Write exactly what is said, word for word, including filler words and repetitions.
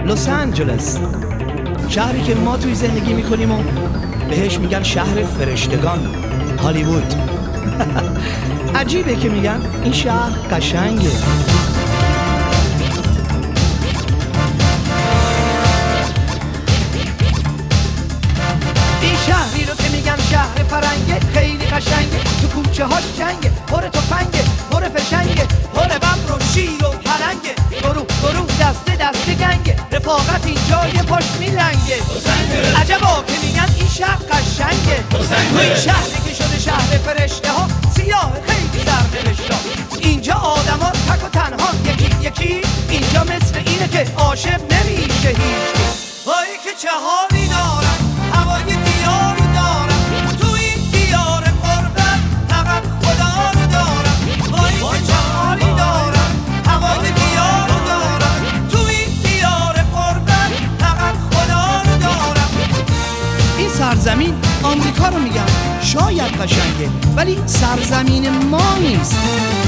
لس آنجلس، شهری که ما توی زندگی میکنیم و بهش میگن شهر فرشتگان، هالیوود. عجیبه که میگن این شهر قشنگه. این شهری رو که میگن شهر فرنگه، خیلی قشنگه، تو کوچه هاش جنگه، پر تفنگه، پر فشنگه، پر ببر و شیر و پلنگه، گروه گروه دسته دسته گنگه، رفاقت اینجا یه پاش میلنگه. عجبا که میگن این شهر قشنگه. تو این شهری که شده شهر فرشته ها، سیاه خیلی در نوشته. اینجا آدم ها تک و تنها یکی یکی، اینجا مثل اینه که عاشق نمیشه هیچ. وای که چه حالی دارم، هوای دیاری دارم، تو این دیار قربت فقط خدا رو دارم. وای که چه حالی دارم، هوای دیار دارم، تو این دیار قربت فقط خدا رو دارم. این سرزمین آمریکا رو میگم، شاید قشنگه ولی سرزمین ما نیست.